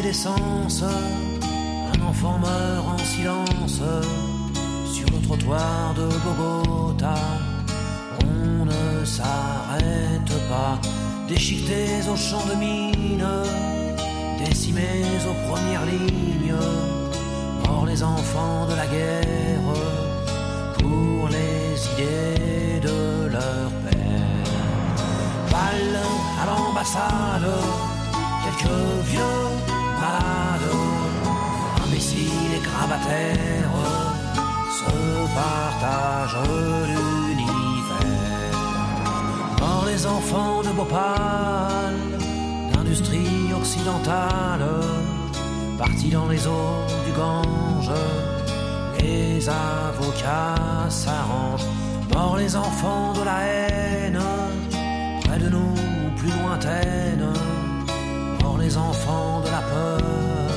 d'essence, un enfant meurt en silence sur le trottoir de Bogota. On ne s'arrête pas, déchiquetés aux champs de mine, décimés aux premières lignes, morts les enfants de la guerre pour les idées de leur père. Balles à l'ambassade, quelques vieux malades, imbéciles et grabataires, se partagent l'univers. Morts les enfants de Bhopal, d'industrie occidentale, partis dans les eaux du Gange, les avocats s'arrangent. Morts les enfants de la haine, près de nous plus lointaine, morts les enfants de la peur,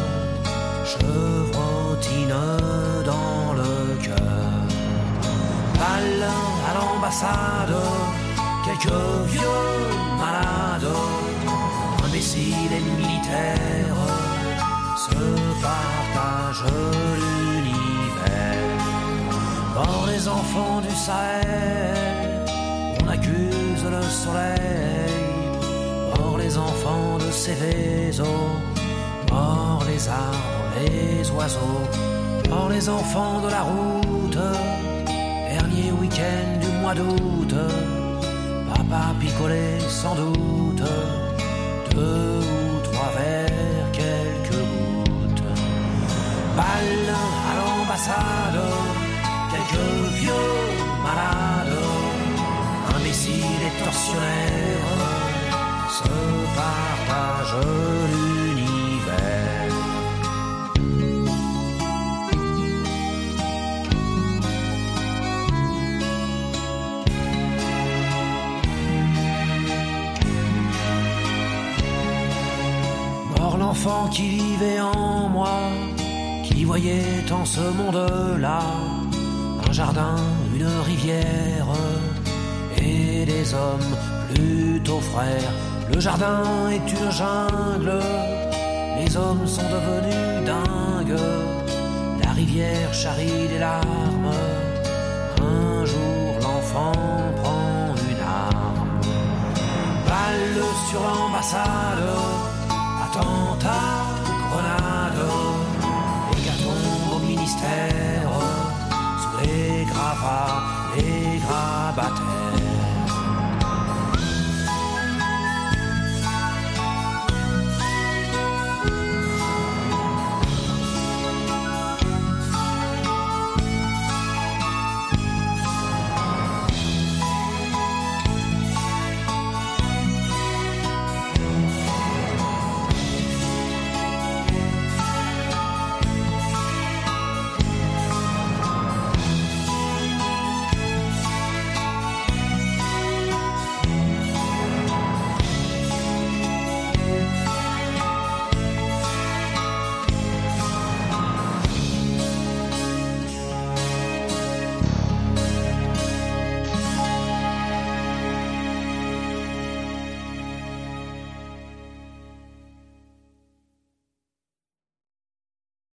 chevrotine dans le cœur. Balles à l'ambassade, quelques vieux malades, imbéciles et militaires, se partagent l'univers. Morts les enfants du Sahel, on accuse le soleil. Morts les enfants de Céveso, morts les arbres, les oiseaux. Morts les enfants de la route, dernier week-end du mois d'août. Papa picolait sans doute 2 ou 3 verres, quelques gouttes. Balles à l'ambassade, quelques vieux malades, imbéciles et tortionnaires, se partagent l'univers. Mort l'enfant qui vivait en moi, qui voyait en ce monde-là un jardin, une rivière et des hommes plutôt frères. Le jardin est une jungle, les hommes sont devenus dingues, la rivière charrie des larmes. Un jour l'enfant prend une arme. Balle sur l'ambassade, attends